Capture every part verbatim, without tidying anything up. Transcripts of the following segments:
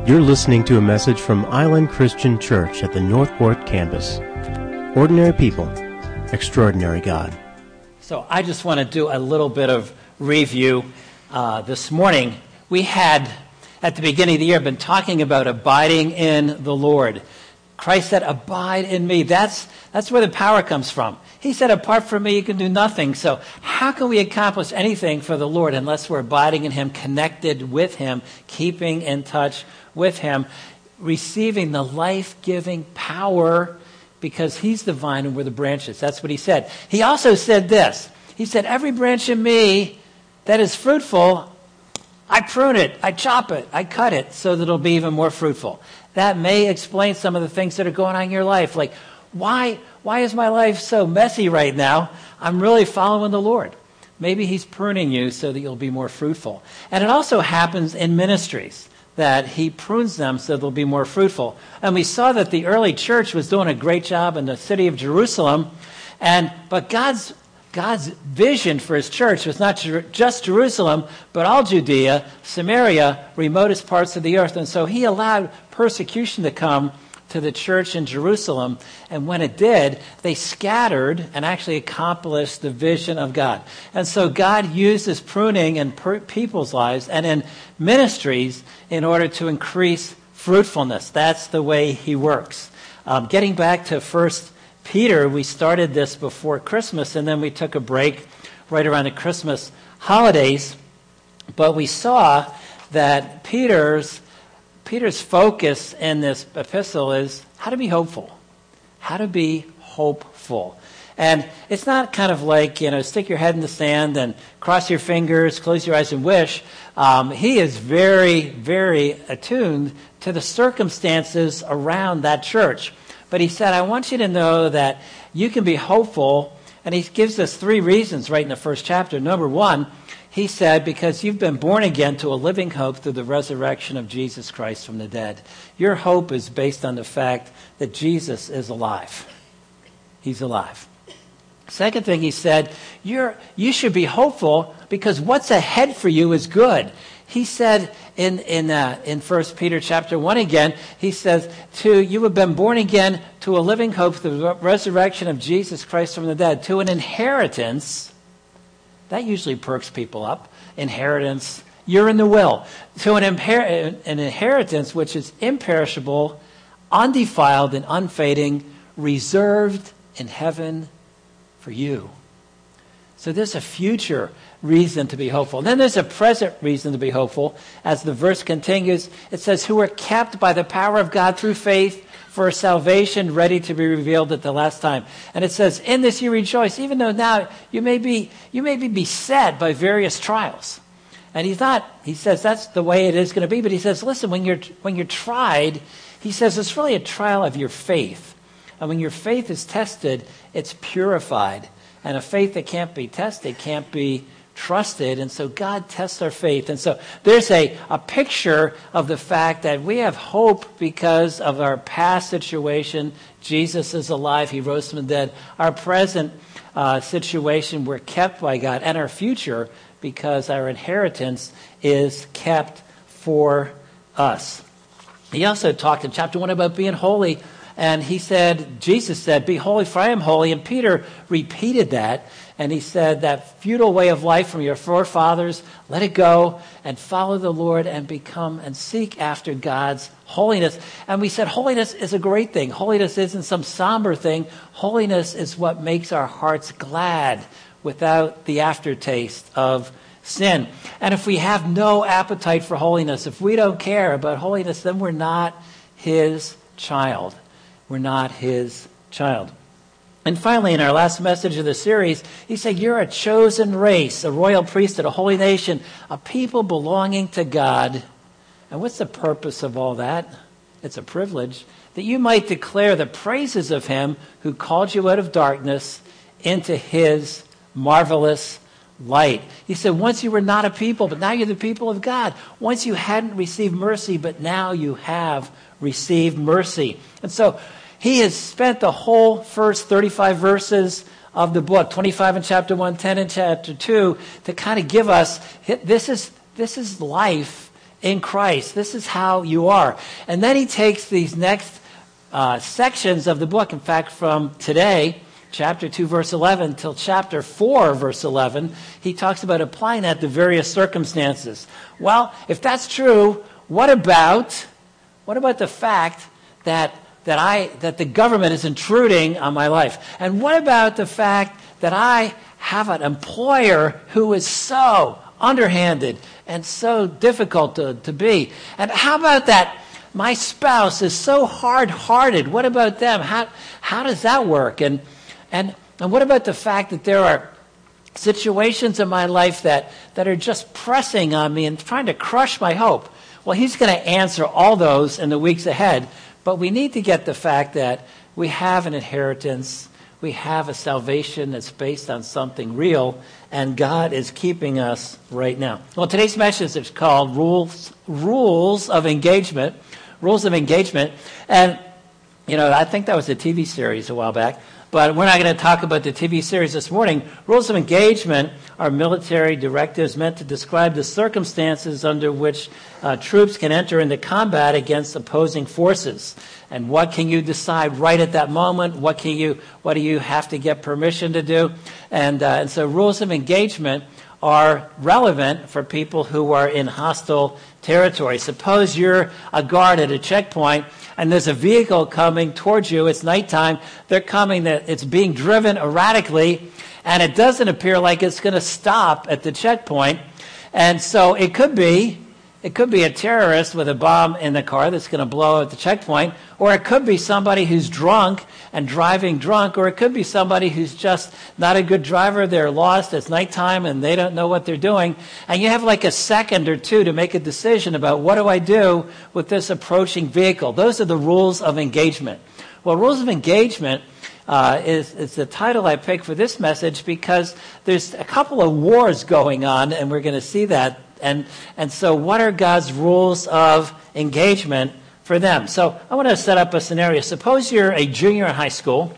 You're listening to a message from Island Christian Church at the Northport campus. Ordinary people, extraordinary God. So I just want to do a little bit of review. Uh, this morning, we had, at the beginning of the year, been talking about abiding in the Lord. Christ said, abide in me. That's, that's where the power comes from. He said, apart from me, you can do nothing. So how can we accomplish anything for the Lord unless we're abiding in him, connected with him, keeping in touch with him, receiving the life-giving power, because he's the vine and we're the branches. That's what he said. He also said this. He said, every branch in me that is fruitful, I prune it, I chop it, I cut it so that it'll be even more fruitful. That may explain some of the things that are going on in your life. Like, why, why is my life so messy right now? I'm really following the Lord. Maybe he's pruning you so that you'll be more fruitful. And it also happens in ministries, that he prunes them so they'll be more fruitful. And we saw that the early church was doing a great job in the city of Jerusalem. And but God's God's vision for his church was not just Jerusalem, but all Judea, Samaria, remotest parts of the earth. And so he allowed persecution to come to the church in Jerusalem. And when it did, they scattered and actually accomplished the vision of God. And so God uses pruning in per- people's lives and in ministries in order to increase fruitfulness. That's the way he works. Um, getting back to First Peter, we started this before Christmas, and then we took a break right around the Christmas holidays. But we saw that Peter's Peter's focus in this epistle is how to be hopeful. How to be hopeful. And it's not kind of like, you know, stick your head in the sand and cross your fingers, close your eyes and wish. Um, he is very, very attuned to the circumstances around that church. But he said, I want you to know that you can be hopeful. And he gives us three reasons right in the first chapter. Number one, he said, because you've been born again to a living hope through the resurrection of Jesus Christ from the dead. Your hope is based on the fact that Jesus is alive. He's alive. Second thing he said, you're, you should be hopeful because what's ahead for you is good. He said in in uh, in First Peter chapter one again, he says, to you have been born again to a living hope through the resurrection of Jesus Christ from the dead, to an inheritance. That usually perks people up. Inheritance, you're in the will. To an, imper- an inheritance which is imperishable, undefiled, and unfading, reserved in heaven for you. So there's a future reason to be hopeful. And then there's a present reason to be hopeful. As the verse continues, it says, who are kept by the power of God through faith for salvation ready to be revealed at the last time. And it says, in this you rejoice, even though now you may be you may be beset by various trials. And he thought, he says that's the way it is going to be. But he says, listen, when you're when you're tried, he says it's really a trial of your faith. And when your faith is tested, it's purified. And a faith that can't be tested can't be trusted. And so God tests our faith. And so there's a, a picture of the fact that we have hope because of our past situation. Jesus is alive. He rose from the dead. Our present uh, situation, we're kept by God. And our future, because our inheritance is kept for us. He also talked in chapter one about being holy. And he said, Jesus said, be holy for I am holy. And Peter repeated that. And he said, that futile way of life from your forefathers, let it go and follow the Lord and become and seek after God's holiness. And we said holiness is a great thing. Holiness isn't some somber thing. Holiness is what makes our hearts glad without the aftertaste of sin. And if we have no appetite for holiness, if we don't care about holiness, then we're not his child. We're not his child. And finally, in our last message of the series, he said, you're a chosen race, a royal priesthood, a holy nation, a people belonging to God. And what's the purpose of all that? It's a privilege that you might declare the praises of him who called you out of darkness into his marvelous light. He said, once you were not a people, but now you're the people of God. Once you hadn't received mercy, but now you have received mercy. And so he has spent the whole first thirty-five verses of the book, twenty-five in chapter one, ten in chapter two, to kind of give us, this is, this is life in Christ. This is how you are. And then he takes these next uh, sections of the book. In fact, from today, chapter two, verse eleven, till chapter four, verse eleven, he talks about applying that to various circumstances. Well, if that's true, what about what about the fact that that I that the government is intruding on my life? And what about the fact that I have an employer who is so underhanded and so difficult to, to be? And how about that my spouse is so hard-hearted? What about them? How how does that work? And and and what about the fact that there are situations in my life that, that are just pressing on me and trying to crush my hope? Well, he's going to answer all those in the weeks ahead, but we need to get the fact that we have an inheritance, we have a salvation that's based on something real, and God is keeping us right now. Well, today's message is called Rules, Rules of Engagement. Rules of Engagement. And, you know, I think that was a T V series a while back, but we're not going to talk about the T V series this morning. Rules of engagement are military directives meant to describe the circumstances under which uh, troops can enter into combat against opposing forces. And what can you decide right at that moment? What can you? What do you have to get permission to do? And, uh, and so rules of engagement are relevant for people who are in hostile territory. Suppose you're a guard at a checkpoint and there's a vehicle coming towards you. It's nighttime. They're coming. It's being driven erratically, and it doesn't appear like it's going to stop at the checkpoint. And so it could be, it could be a terrorist with a bomb in the car that's going to blow at the checkpoint, or it could be somebody who's drunk and driving drunk, or it could be somebody who's just not a good driver. They're lost. It's nighttime and they don't know what they're doing. And you have like a second or two to make a decision about, what do I do with this approaching vehicle? Those are the rules of engagement. Well, rules of engagement uh, is, is the title I picked for this message because there's a couple of wars going on, and we're going to see that. And, and so what are God's rules of engagement for them? So I want to set up a scenario. Suppose you're a junior in high school,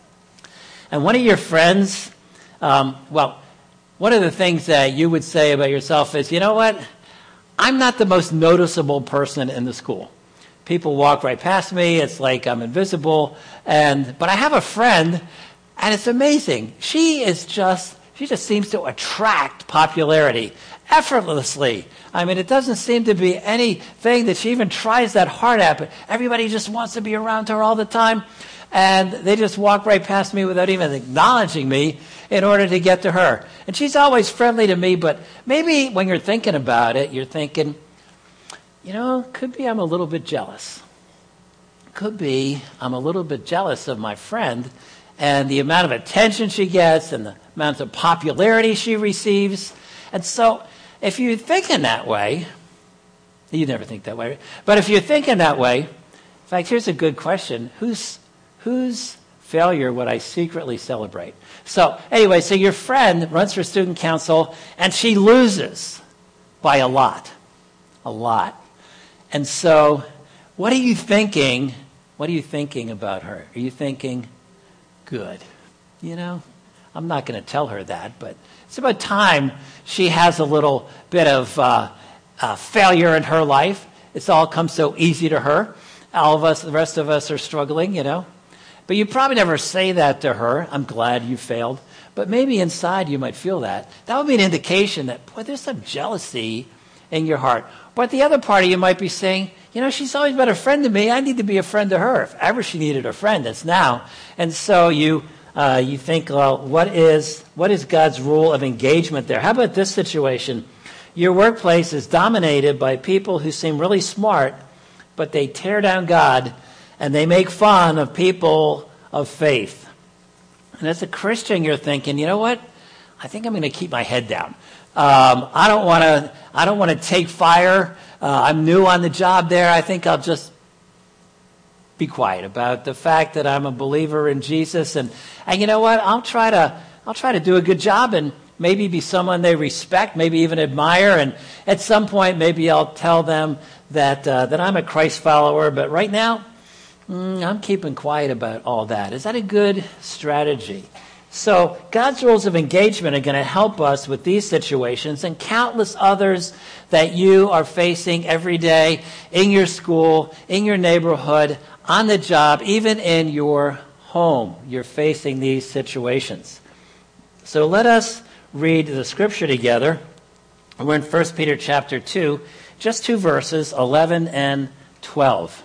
and one of your friends, um, well, one of the things that you would say about yourself is, you know what? I'm not the most noticeable person in the school. People walk right past me. It's like I'm invisible. And but I have a friend, and it's amazing. She is just, she just seems to attract popularity effortlessly. I mean, it doesn't seem to be anything that she even tries that hard at, but everybody just wants to be around her all the time, and they just walk right past me without even acknowledging me in order to get to her. And she's always friendly to me, but maybe when you're thinking about it, you're thinking, you know, could be I'm a little bit jealous. Could be I'm a little bit jealous of my friend and the amount of attention she gets and the amount of popularity she receives. And so if you're thinking that way, you never think that way, but if you're thinking that way, in fact, here's a good question. Whose whose failure would I secretly celebrate? So anyway, so your friend runs for student council, and she loses by a lot, a lot. And so what are you thinking? What are you thinking about her? Are you thinking, good, you know, I'm not going to tell her that, but it's about time she has a little bit of uh, uh, failure in her life. It's all come so easy to her. All of us, the rest of us are struggling, you know. But you probably never say that to her. I'm glad you failed. But maybe inside you might feel that. That would be an indication that, boy, there's some jealousy in your heart. But the other party, you might be saying, you know, she's always been a friend to me. I need to be a friend to her. If ever she needed a friend, it's now. And so you uh, you think, well, what is what is God's rule of engagement there? How about this situation? Your workplace is dominated by people who seem really smart, but they tear down God and they make fun of people of faith. And as a Christian, you're thinking, you know what? I think I'm going to keep my head down. Um, I don't want to. I don't want to take fire. Uh, I'm new on the job there. I think I'll just be quiet about the fact that I'm a believer in Jesus. And and you know what? I'll try to. I'll try to do a good job and maybe be someone they respect, maybe even admire. And at some point, maybe I'll tell them that uh, that I'm a Christ follower. But right now, mm, I'm keeping quiet about all that. Is that a good strategy? So God's rules of engagement are going to help us with these situations and countless others that you are facing every day in your school, in your neighborhood, on the job, even in your home. You're facing these situations. So let us read the scripture together. We're in First Peter chapter two, just two verses, eleven and twelve.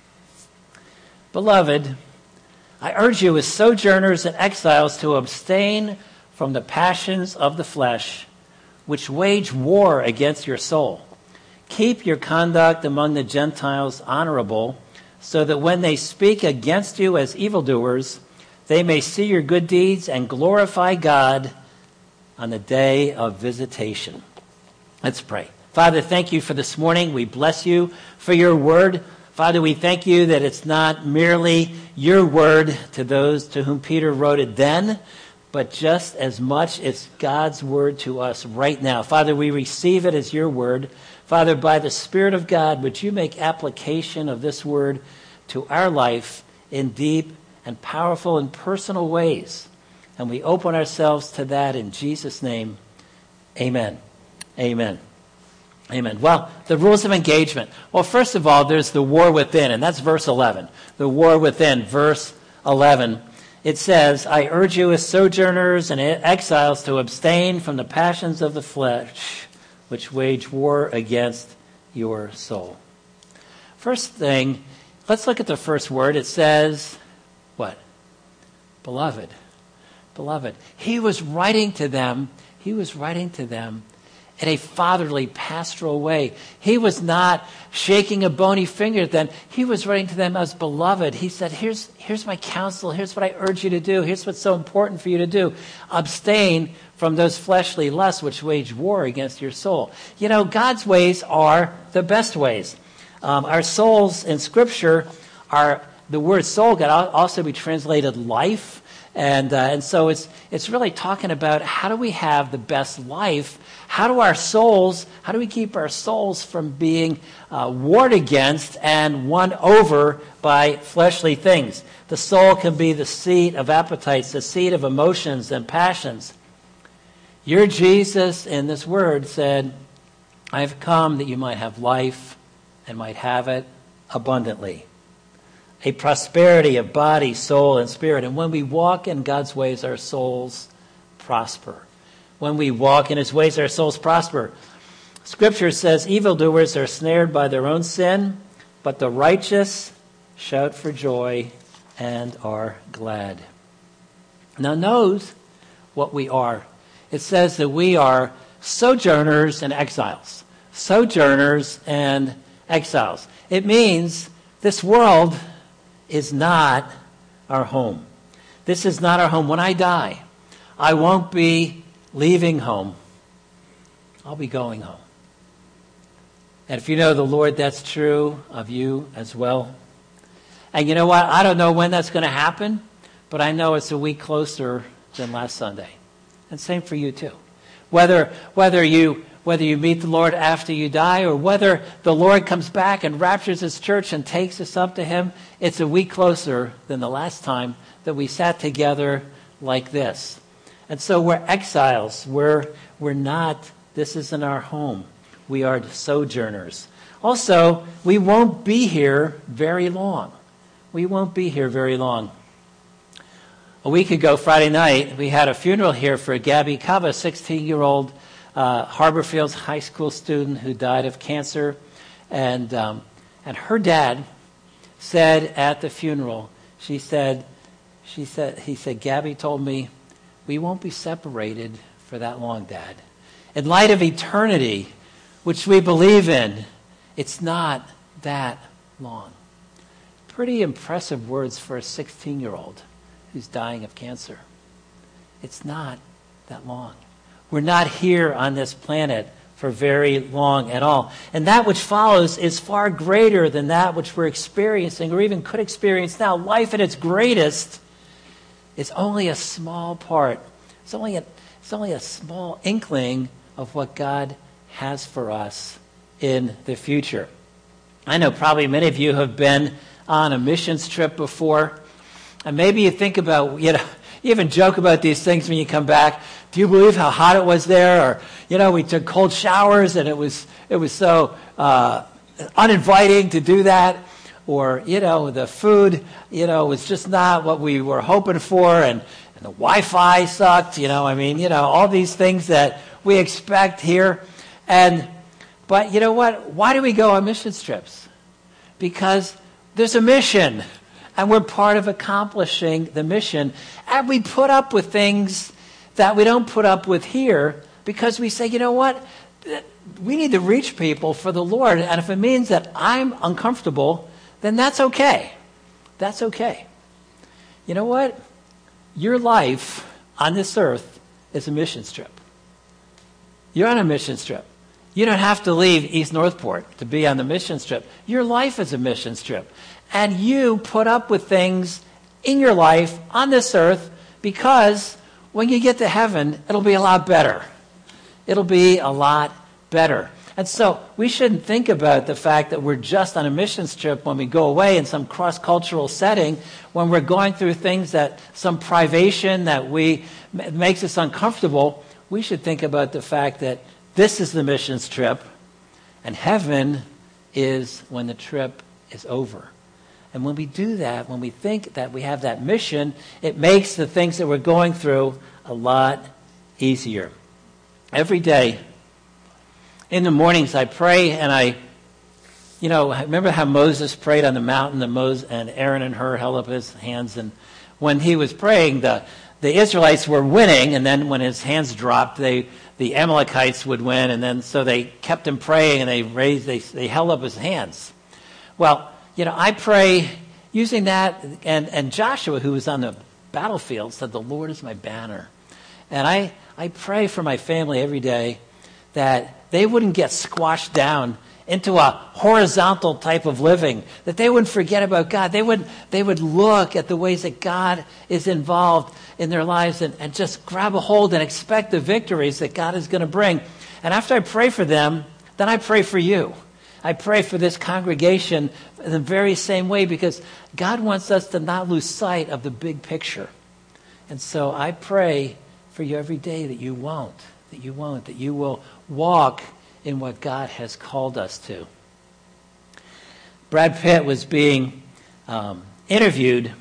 Beloved, I urge you as sojourners and exiles to abstain from the passions of the flesh, which wage war against your soul. Keep your conduct among the Gentiles honorable, so that when they speak against you as evildoers, they may see your good deeds and glorify God on the day of visitation. Let's pray. Father, thank you for this morning. We bless you for your word. Father, we thank you that it's not merely your word to those to whom Peter wrote it then, but just as much it's God's word to us right now. Father, we receive it as your word. Father, by the Spirit of God, would you make application of this word to our life in deep and powerful and personal ways? And we open ourselves to that in Jesus' name. Amen. Amen. Amen. Well, the rules of engagement. Well, first of all, there's the war within, and that's verse eleven. The war within, verse eleven. It says, I urge you as sojourners and exiles to abstain from the passions of the flesh, which wage war against your soul. First thing, let's look at the first word. It says, what? Beloved. Beloved. He was writing to them, he was writing to them in a fatherly, pastoral way. He was not shaking a bony finger at them. He was writing to them as beloved. He said, here's, here's my counsel. Here's what I urge you to do. Here's what's so important for you to do. Abstain from those fleshly lusts which wage war against your soul. You know, God's ways are the best ways. Um, our souls in Scripture are, the word soul can also be translated life. And uh, and so it's it's really talking about how do we have the best life? How do our souls, how do we keep our souls from being uh, warred against and won over by fleshly things? The soul can be the seat of appetites, the seat of emotions and passions. Your Jesus in this word said, I have come that you might have life and might have it abundantly. A prosperity of body, soul, and spirit. And when we walk in God's ways, our souls prosper. When we walk in his ways, our souls prosper. Scripture says evildoers are snared by their own sin, but the righteous shout for joy and are glad. Now knows what we are. It says that we are sojourners and exiles. Sojourners and exiles. It means this world is not our home. This is not our home. When I die, I won't be leaving home. I'll be going home. And if you know the Lord, that's true of you as well. And you know what? I don't know when that's going to happen, but I know it's a week closer than last Sunday. And same for you too. Whether whether you whether you meet the Lord after you die or whether the Lord comes back and raptures his church and takes us up to him, it's a week closer than the last time that we sat together like this. And so we're exiles. We're, we're not, this isn't our home. We are sojourners. Also, we won't be here very long. We won't be here very long. A week ago, Friday night, we had a funeral here for Gabby Cava, a sixteen-year-old Uh, Harbor Fields high school student who died of cancer, and um, and her dad said at the funeral, she said, she said, he said, Gabby told me, we won't be separated for that long, Dad. In light of eternity, which we believe in, it's not that long. Pretty impressive words for a sixteen-year-old who's dying of cancer. It's not that long. We're not here on this planet for very long at all. And that which follows is far greater than that which we're experiencing or even could experience now. Life at its greatest is only a small part. It's only a, it's only a small inkling of what God has for us in the future. I know probably many of you have been on a missions trip before. And maybe you think about, you know, You even joke about these things when you come back. Do you believe how hot it was there? Or, you know, we took cold showers and it was it was so uh, uninviting to do that. Or, you know, the food, you know, was just not what we were hoping for. And, and the Wi-Fi sucked, you know. I mean, you know, all these things that we expect here. And, but you know what? Why do we go on mission trips? Because there's a mission. And we're part of accomplishing the mission. And we put up with things that we don't put up with here because we say, you know what? We need to reach people for the Lord. And if it means that I'm uncomfortable, then that's okay. That's okay. You know what? Your life on this earth is a mission trip. You're on a mission trip. You don't have to leave East Northport to be on the mission trip. Your life is a mission trip. And you put up with things in your life on this earth because when you get to heaven, it'll be a lot better. It'll be a lot better. And so we shouldn't think about the fact that we're just on a missions trip when we go away in some cross-cultural setting, when we're going through things that some privation that we makes us uncomfortable. We should think about the fact that this is the missions trip, and heaven is when the trip is over. And when we do that, when we think that we have that mission, it makes the things that we're going through a lot easier. Every day, in the mornings, I pray, and I, you know, remember how Moses prayed on the mountain, the Moses, and Aaron and Hur held up his hands, and when he was praying, the, the Israelites were winning, and then when his hands dropped, they the Amalekites would win, and then so they kept him praying, and they raised, they, they held up his hands. Well, you know, I pray using that, and, and Joshua, who was on the battlefield, said, the Lord is my banner. And I, I pray for my family every day that they wouldn't get squashed down into a horizontal type of living, that they wouldn't forget about God. They would, they would look at the ways that God is involved in their lives and, and just grab a hold and expect the victories that God is going to bring. And after I pray for them, then I pray for you. I pray for this congregation in the very same way because God wants us to not lose sight of the big picture. And so I pray for you every day that you won't, that you won't, that you will walk in what God has called us to. Brad Pitt was being um, interviewed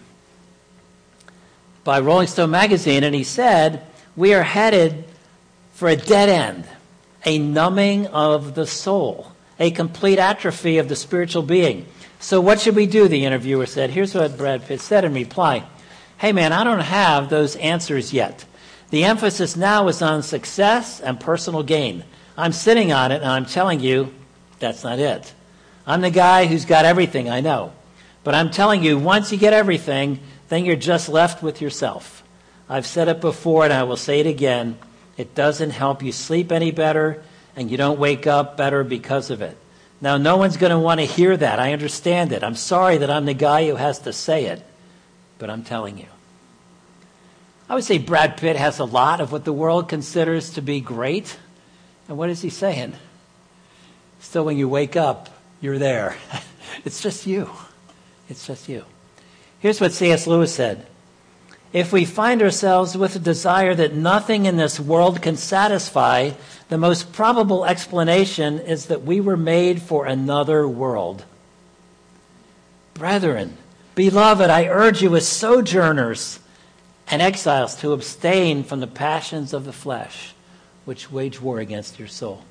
by Rolling Stone magazine, and he said, we are headed for a dead end, a numbing of the soul, a complete atrophy of the spiritual being. So what should we do, the interviewer said. Here's what Brad Pitt said in reply. Hey man, I don't have those answers yet. The emphasis now is on success and personal gain. I'm sitting on it and I'm telling you that's not it. I'm the guy who's got everything, I know. But I'm telling you, once you get everything, then you're just left with yourself. I've said it before and I will say it again. It doesn't help you sleep any better and you don't wake up better because of it. Now, no one's going to want to hear that. I understand it. I'm sorry that I'm the guy who has to say it, but I'm telling you. I would say Brad Pitt has a lot of what the world considers to be great. And what is he saying? Still, when you wake up, you're there. It's just you. It's just you. Here's what C S Lewis said. If we find ourselves with a desire that nothing in this world can satisfy, the most probable explanation is that we were made for another world. Brethren, beloved, I urge you as sojourners and exiles to abstain from the passions of the flesh, which wage war against your soul.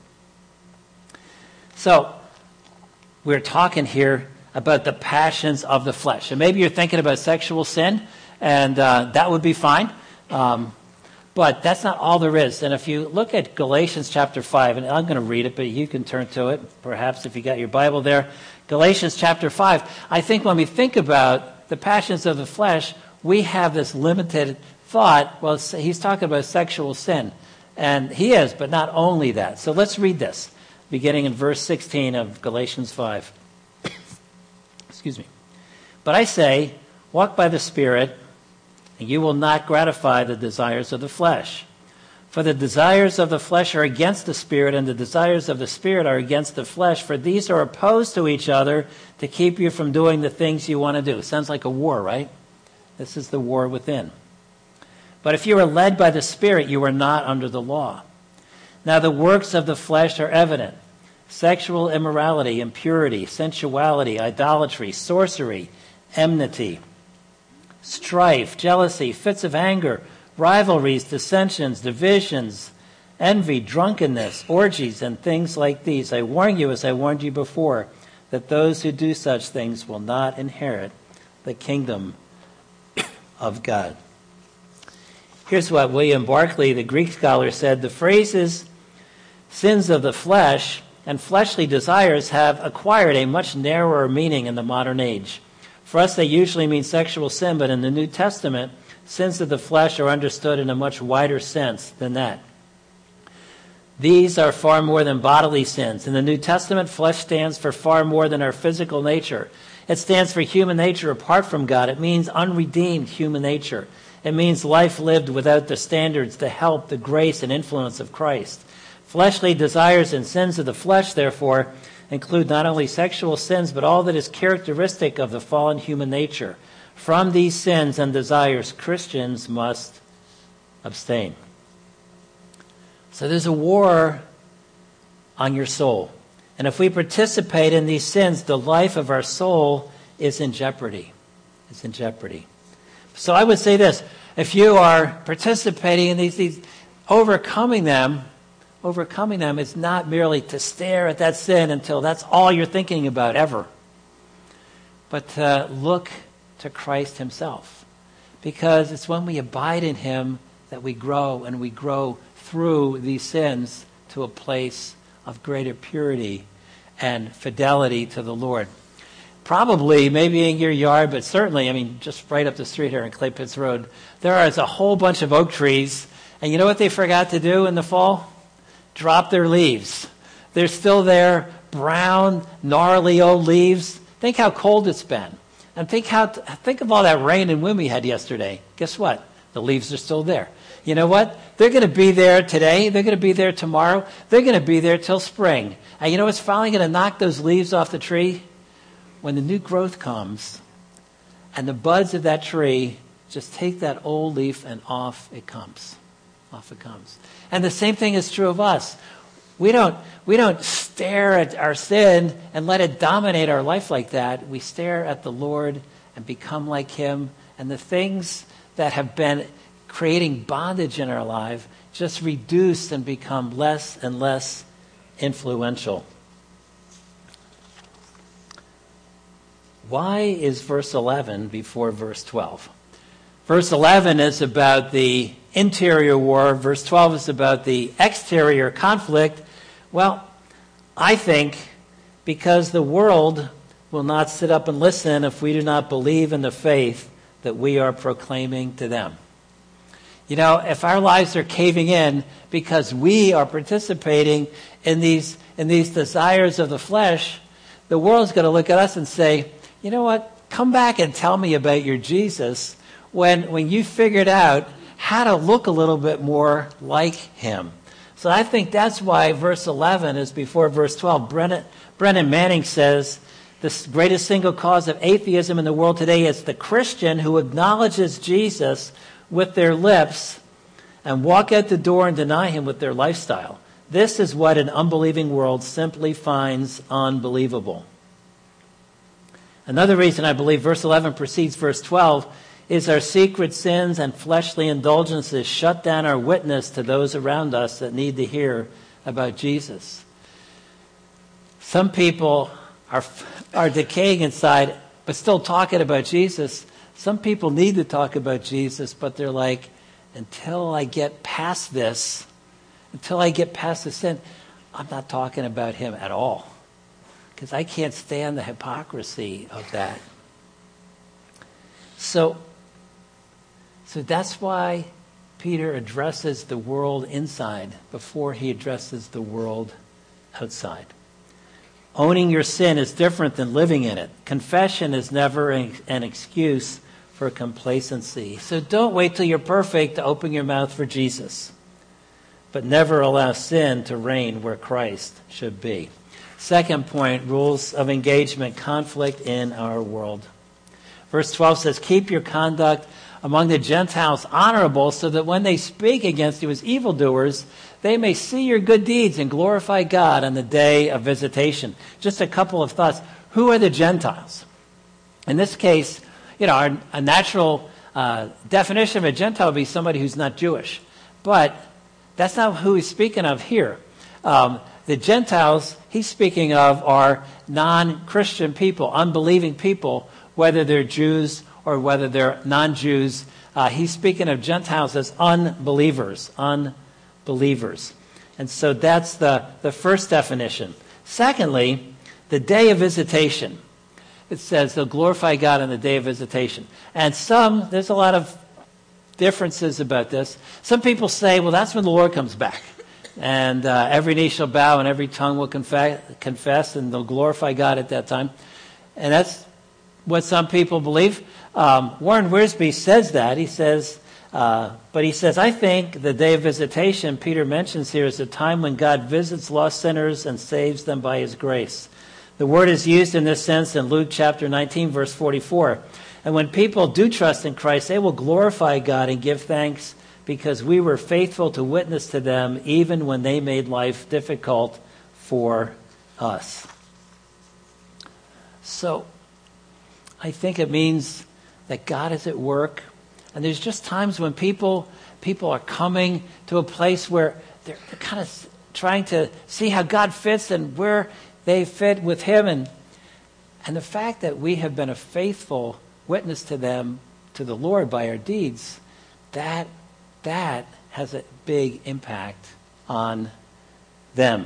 So, we're talking here about the passions of the flesh. And maybe you're thinking about sexual sin, and uh, that would be fine. Um, but that's not all there is. And if you look at Galatians chapter five, and I'm going to read it, but you can turn to it, perhaps if you got your Bible there. Galatians chapter five. I think when we think about the passions of the flesh, we have this limited thought. Well, he's talking about sexual sin. And he is, but not only that. So let's read this, beginning in verse sixteen of Galatians five. Excuse me. But I say, walk by the Spirit, and you will not gratify the desires of the flesh. For the desires of the flesh are against the Spirit, and the desires of the Spirit are against the flesh, for these are opposed to each other to keep you from doing the things you want to do. Sounds like a war, right? This is the war within. But if you are led by the Spirit, you are not under the law. Now the works of the flesh are evident: sexual immorality, impurity, sensuality, idolatry, sorcery, enmity, strife, jealousy, fits of anger, rivalries, dissensions, divisions, envy, drunkenness, orgies, and things like these. I warn you, as I warned you before, that those who do such things will not inherit the kingdom of God. Here's what William Barclay, the Greek scholar, said: the phrases sins of the flesh and fleshly desires have acquired a much narrower meaning in the modern age. For us, they usually mean sexual sin, but in the New Testament, sins of the flesh are understood in a much wider sense than that. These are far more than bodily sins. In the New Testament, flesh stands for far more than our physical nature. It stands for human nature apart from God. It means unredeemed human nature. It means life lived without the standards, the help, the grace, and influence of Christ. Fleshly desires and sins of the flesh, therefore, include not only sexual sins, but all that is characteristic of the fallen human nature. From these sins and desires, Christians must abstain. So there's a war on your soul. And if we participate in these sins, the life of our soul is in jeopardy. It's in jeopardy. So I would say this: if you are participating in these, these overcoming them, overcoming them is not merely to stare at that sin until that's all you're thinking about ever, but to look to Christ himself. Because it's when we abide in him that we grow, and we grow through these sins to a place of greater purity and fidelity to the Lord. Probably, maybe in your yard, but certainly, I mean, just right up the street here in Clay Pitts Road, there is a whole bunch of oak trees. And you know what they forgot to do in the fall? Drop their leaves. They're still there, brown, gnarly old leaves. Think how cold it's been. And think how think of all that rain and wind we had yesterday. Guess what? The leaves are still there. You know what? They're going to be there today. They're going to be there tomorrow. They're going to be there till spring. And you know what's finally going to knock those leaves off the tree? When the new growth comes and the buds of that tree just take that old leaf and off it comes. Off it comes. And the same thing is true of us. We don't, we don't stare at our sin and let it dominate our life like that. We stare at the Lord and become like him. And the things that have been creating bondage in our life just reduce and become less and less influential. Why is verse eleven before verse twelve? Verse eleven is about the interior war. Verse twelve is about the exterior conflict. Well, I think because the world will not sit up and listen if we do not believe in the faith that we are proclaiming to them. You know, if our lives are caving in because we are participating in these in these desires of the flesh, the world's going to look at us and say, you know what, come back and tell me about your Jesus when, when you figured out how to look a little bit more like him. So I think that's why verse eleven is before verse twelve. Brennan, Brennan Manning says, the greatest single cause of atheism in the world today is the Christian who acknowledges Jesus with their lips and walk out the door and deny him with their lifestyle. This is what an unbelieving world simply finds unbelievable. Another reason I believe verse eleven precedes verse twelve is our secret sins and fleshly indulgences shut down our witness to those around us that need to hear about Jesus. Some people are, are decaying inside, but still talking about Jesus. Some people need to talk about Jesus, but they're like, until I get past this, until I get past the sin, I'm not talking about him at all. Because I can't stand the hypocrisy of that. So, so that's why Peter addresses the world inside before he addresses the world outside. Owning your sin is different than living in it. Confession is never an excuse for complacency. So don't wait till you're perfect to open your mouth for Jesus. But never allow sin to reign where Christ should be. Second point, rules of engagement, conflict in our world. Verse twelve says, keep your conduct among the Gentiles honorable, so that when they speak against you as evildoers, they may see your good deeds and glorify God on the day of visitation. Just a couple of thoughts. Who are the Gentiles? In this case, you know, our, a natural uh, definition of a Gentile would be somebody who's not Jewish. But that's not who he's speaking of here. Um, the Gentiles he's speaking of are non-Christian people, unbelieving people, whether they're Jews or whether they're non-Jews. Uh, he's speaking of Gentiles as unbelievers, unbelievers. And so that's the, the first definition. Secondly, the day of visitation. It says they'll glorify God on the day of visitation. And some, there's a lot of differences about this. Some people say, well, that's when the Lord comes back. And uh, every knee shall bow and every tongue will confess, confess, and they'll glorify God at that time. And that's what some people believe. Um, Warren Wiersbe says that. He says, uh, but he says, I think the day of visitation Peter mentions here is a time when God visits lost sinners and saves them by his grace. The word is used in this sense in Luke chapter nineteen, verse forty-four. And when people do trust in Christ, they will glorify God and give thanks because we were faithful to witness to them even when they made life difficult for us. So I think it means that God is at work. And there's just times when people people are coming to a place where they're kind of trying to see how God fits and where they fit with him. And, and the fact that we have been a faithful witness to them, to the Lord by our deeds, that that has a big impact on them.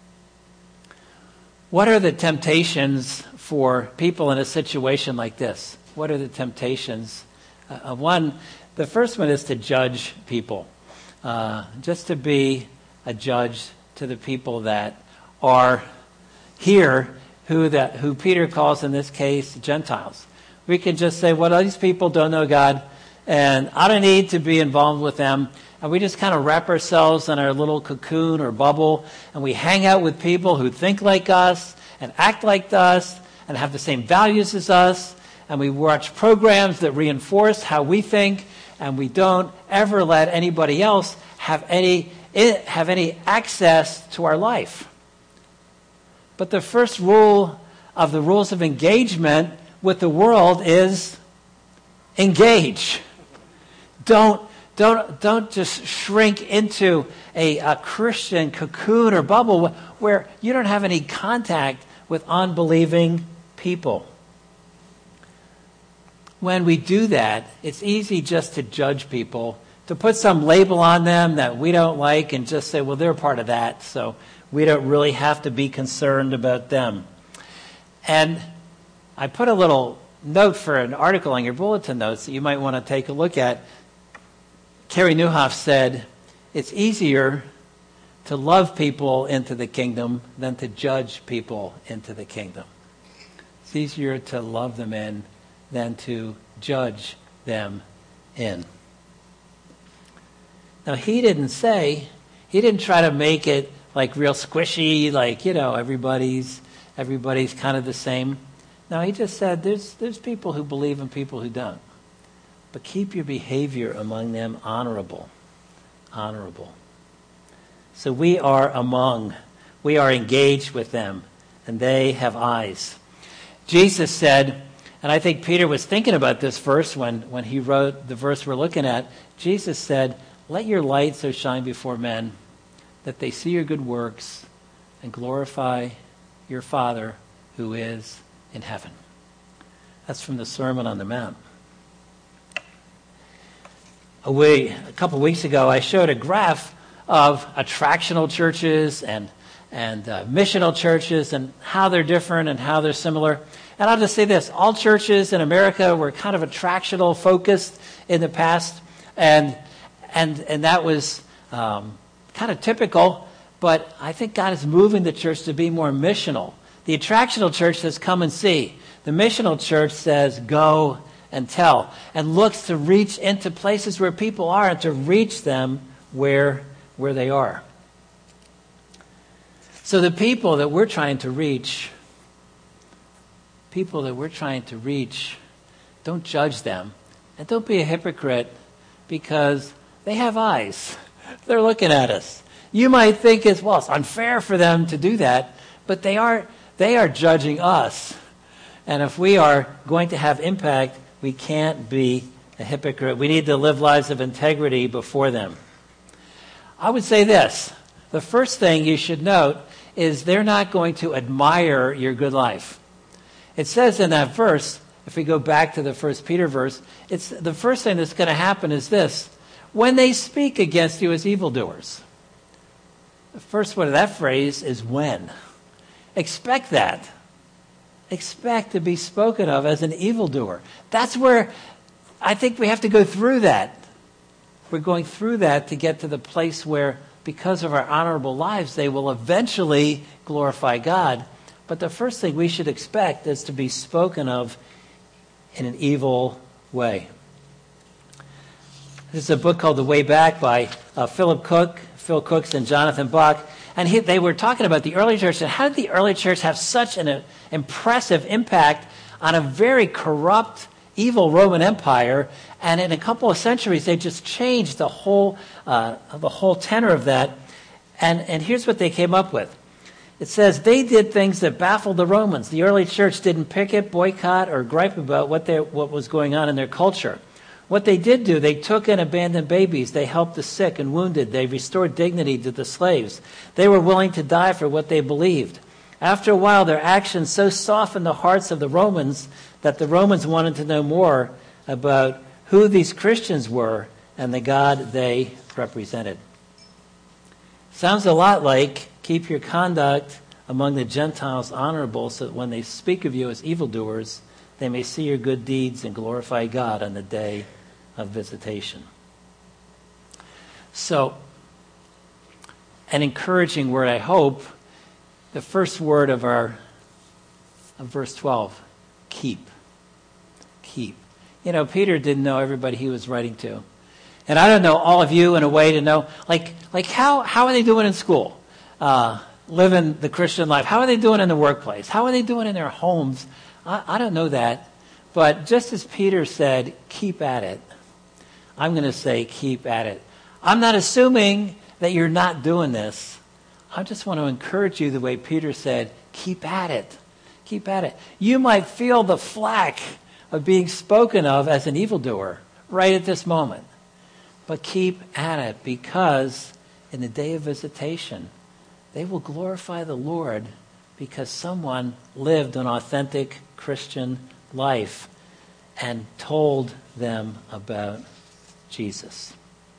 What are the temptations for people in a situation like this? What are the temptations? Uh, one, the first one is to judge people. Uh, just to be a judge to the people that are here, who that who Peter calls in this case Gentiles. We can just say, well, these people don't know God, and I don't need to be involved with them. And we just kind of wrap ourselves in our little cocoon or bubble, and we hang out with people who think like us and act like us and have the same values as us, and we watch programs that reinforce how we think, and we don't ever let anybody else have any have any access to our life. But the first rule of the rules of engagement with the world is engage. Don't don't don't just shrink into a, a Christian cocoon or bubble where you don't have any contact with unbelieving people. When we do that, it's easy just to judge people, to put some label on them that we don't like and just say, well, they're part of that, so we don't really have to be concerned about them. And I put a little note for an article on your bulletin notes that you might want to take a look at. Carey Nieuwhof said, it's easier to love people into the kingdom than to judge people into the kingdom. It's easier to love them in than to judge them in. Now, he didn't say, he didn't try to make it like real squishy, like, you know, everybody's everybody's kind of the same. No, he just said there's there's people who believe and people who don't. But keep your behavior among them honorable. Honorable. So we are among, we are engaged with them, and they have eyes. Jesus said, and I think Peter was thinking about this verse when, when he wrote the verse we're looking at. Jesus said, let your light so shine before men that they see your good works and glorify your Father who is in heaven. That's from the Sermon on the Mount. A, way, a couple of weeks ago, I showed a graph of attractional churches and, and uh, missional churches and how they're different and how they're similar. And I'll just say this, all churches in America were kind of attractional focused in the past, and and and that was um, kind of typical, but I think God is moving the church to be more missional. The attractional church says, come and see. The missional church says, go and tell, and looks to reach into places where people are and to reach them where, where they are. So the people that we're trying to reach, people that we're trying to reach, don't judge them. And don't be a hypocrite because they have eyes. They're looking at us. You might think it's, well, it's unfair for them to do that, but they are, they are judging us. And if we are going to have impact, we can't be a hypocrite. We need to live lives of integrity before them. I would say this. The first thing you should note is they're not going to admire your good life. It says in that verse, if we go back to the First Peter verse, it's the first thing that's going to happen is this. When they speak against you as evildoers. The first word of that phrase is when. Expect that. Expect to be spoken of as an evildoer. That's where I think we have to go through that. We're going through that to get to the place where, because of our honorable lives, they will eventually glorify God. But the first thing we should expect is to be spoken of in an evil way. This is a book called The Way Back by uh, Philip Cook, Phil Cooks, and Jonathan Bach. And he, they were talking about the early church and how did the early church have such an uh, impressive impact on a very corrupt, evil Roman Empire. And in a couple of centuries, they just changed the whole uh, the whole tenor of that. And, and here's what they came up with. It says, they did things that baffled the Romans. The early church didn't picket, boycott, or gripe about what, they, what was going on in their culture. What they did do, they took and abandoned babies. They helped the sick and wounded. They restored dignity to the slaves. They were willing to die for what they believed. After a while, their actions so softened the hearts of the Romans that the Romans wanted to know more about who these Christians were and the God they represented. Sounds a lot like, keep your conduct among the Gentiles honorable, so that when they speak of you as evildoers, they may see your good deeds and glorify God on the day of visitation. So, an encouraging word, I hope. The first word of our of verse twelve, keep. Keep. You know, Peter didn't know everybody he was writing to. And I don't know all of you in a way to know, like, like how, how are they doing in school? Uh, living the Christian life. How are they doing in the workplace? How are they doing in their homes? I, I don't know that. But just as Peter said, keep at it, I'm going to say keep at it. I'm not assuming that you're not doing this. I just want to encourage you the way Peter said, keep at it. Keep at it. You might feel the flack of being spoken of as an evildoer right at this moment. But keep at it, because in the day of visitation, they will glorify the Lord because someone lived an authentic Christian life and told them about Jesus.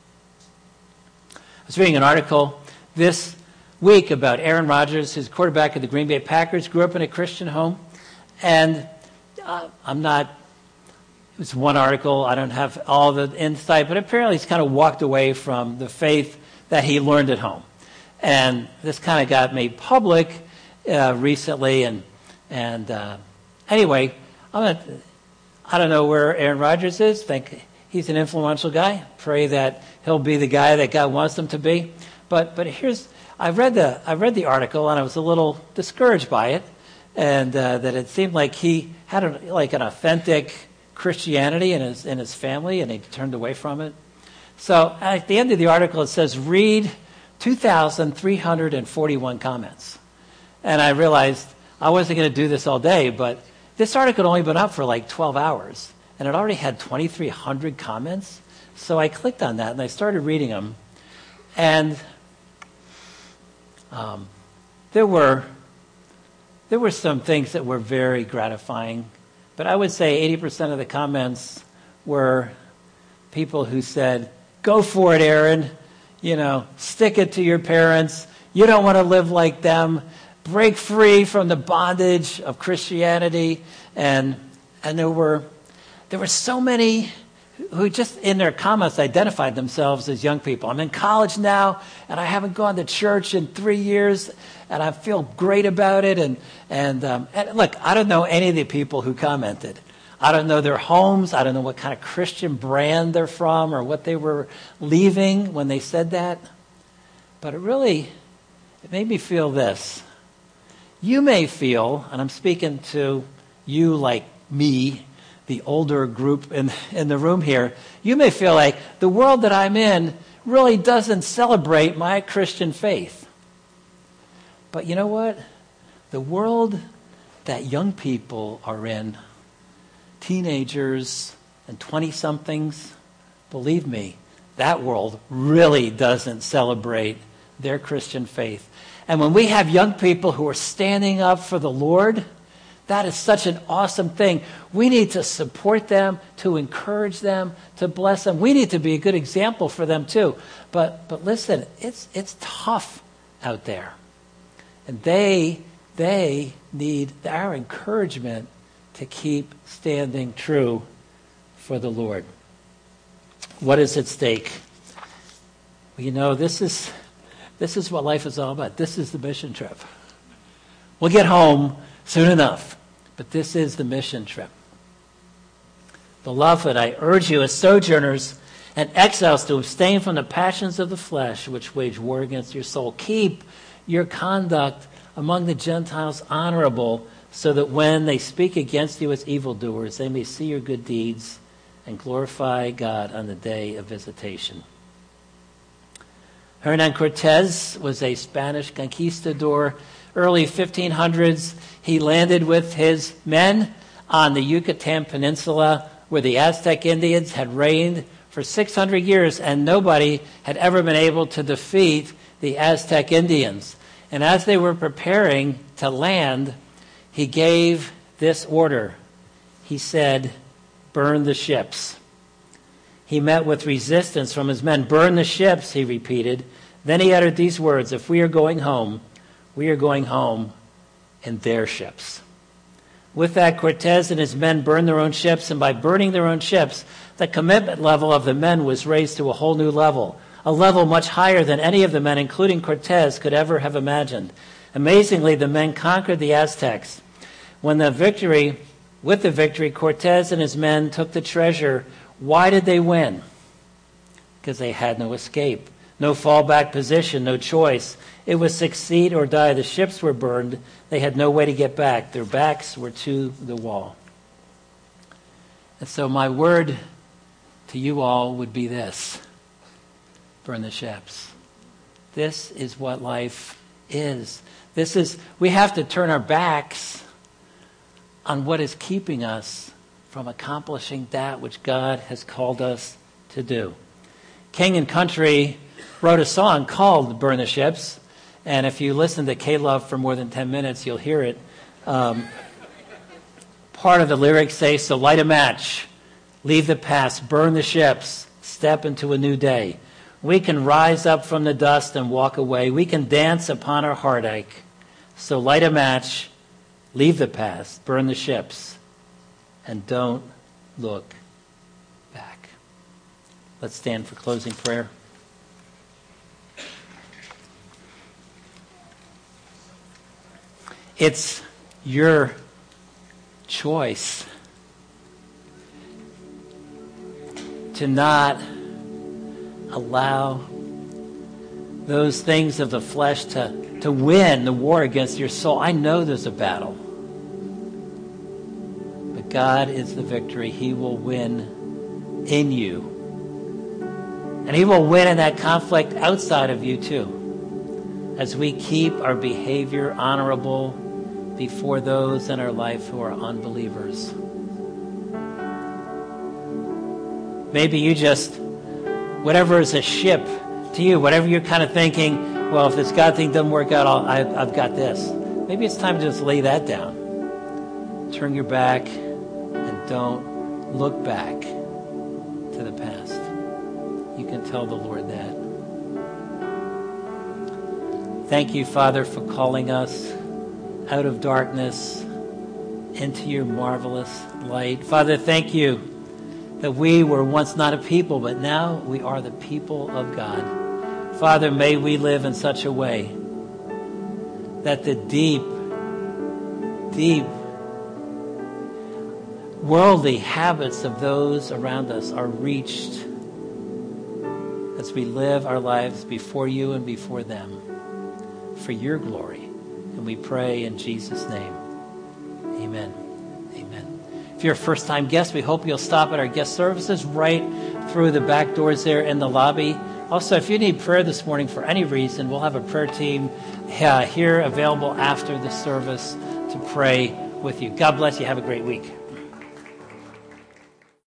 I was reading an article this week about Aaron Rodgers, who's quarterback of the Green Bay Packers, grew up in a Christian home. And uh, I'm not, it was one article, I don't have all the insight, but apparently he's kind of walked away from the faith that he learned at home. And this kind of got made public uh, recently. And and uh, anyway, I'm gonna, I don't know where Aaron Rodgers is. Think he's an influential guy. Pray that he'll be the guy that God wants him to be. But but here's, I read the I read the article and I was a little discouraged by it, and uh, that it seemed like he had a, like an authentic Christianity in his in his family, and he turned away from it. So at the end of the article, it says, read two thousand three hundred forty-one comments. And I realized I wasn't going to do this all day, but this article had only been up for like twelve hours, and it already had twenty-three hundred comments. So I clicked on that, and I started reading them. And um, there were there were some things that were very gratifying, but I would say eighty percent of the comments were people who said, go for it, Aaron. You know, stick it to your parents. You don't want to live like them. Break free from the bondage of Christianity. And and there were there were so many who just in their comments identified themselves as young people. I'm in college now, and I haven't gone to church in three years, and I feel great about it. And and, um, and look, I don't know any of the people who commented. I don't know their homes. I don't know what kind of Christian brand they're from or what they were leaving when they said that. But it really, it made me feel this. You may feel, and I'm speaking to you like me, the older group in, in the room here, you may feel like the world that I'm in really doesn't celebrate my Christian faith. But you know what? The world that young people are in, teenagers and twenty-somethings, believe me, that world really doesn't celebrate their Christian faith. And when we have young people who are standing up for the Lord, that is such an awesome thing. We need to support them, to encourage them, to bless them. We need to be a good example for them too. But but listen, it's it's tough out there. And they they need our encouragement to keep standing true for the Lord. What is at stake? Well, you know, this is this is what life is all about. This is the mission trip. We'll get home soon enough, but this is the mission trip. Beloved, I urge you as sojourners and exiles to abstain from the passions of the flesh which wage war against your soul. Keep your conduct among the Gentiles honorable, so that when they speak against you as evildoers, they may see your good deeds and glorify God on the day of visitation. Hernan Cortez was a Spanish conquistador. Early fifteen hundreds, he landed with his men on the Yucatan Peninsula, where the Aztec Indians had reigned for six hundred years, and nobody had ever been able to defeat the Aztec Indians. And as they were preparing to land, he gave this order. He said, "Burn the ships." He met with resistance from his men. "Burn the ships," he repeated. Then he uttered these words, "If we are going home, we are going home in their ships." With that, Cortez and his men burned their own ships, and by burning their own ships, the commitment level of the men was raised to a whole new level, a level much higher than any of the men, including Cortez, could ever have imagined. Amazingly, the men conquered the Aztecs. When the victory, with the victory, Cortez and his men took the treasure. Why did they win? Because they had no escape, no fallback position, no choice. It was succeed or die. The ships were burned. They had no way to get back. Their backs were to the wall. And so my word to you all would be this: burn the ships. This is what life is. This is, we have to turn our backs on what is keeping us from accomplishing that which God has called us to do. King and Country wrote a song called "Burn the Ships," and if you listen to K-Love for more than ten minutes, you'll hear it. Um, part of the lyrics say, "So light a match, leave the past, burn the ships, step into a new day. We can rise up from the dust and walk away. We can dance upon our heartache. So light a match, leave the past, burn the ships, and don't look back." Let's stand for closing prayer. It's your choice to not allow those things of the flesh to, to win the war against your soul. I know there's a battle. But God is the victory. He will win in you. And He will win in that conflict outside of you too, as we keep our behavior honorable before those in our life who are unbelievers. Maybe you just, whatever is a ship to you, whatever you're kind of thinking, well, if this God thing doesn't work out, I'll, I, I've got this. Maybe it's time to just lay that down. Turn your back and don't look back to the past. You can tell the Lord that. Thank you, Father, for calling us out of darkness into your marvelous light. Father, thank you that we were once not a people, but now we are the people of God. Father, may we live in such a way that the deep, deep worldly habits of those around us are reached as we live our lives before you and before them for your glory. And we pray in Jesus' name. Amen. Amen. If you're a first-time guest, we hope you'll stop at our guest services right through the back doors there in the lobby. Also, if you need prayer this morning for any reason, we'll have a prayer team uh, here available after the service to pray with you. God bless you. Have a great week.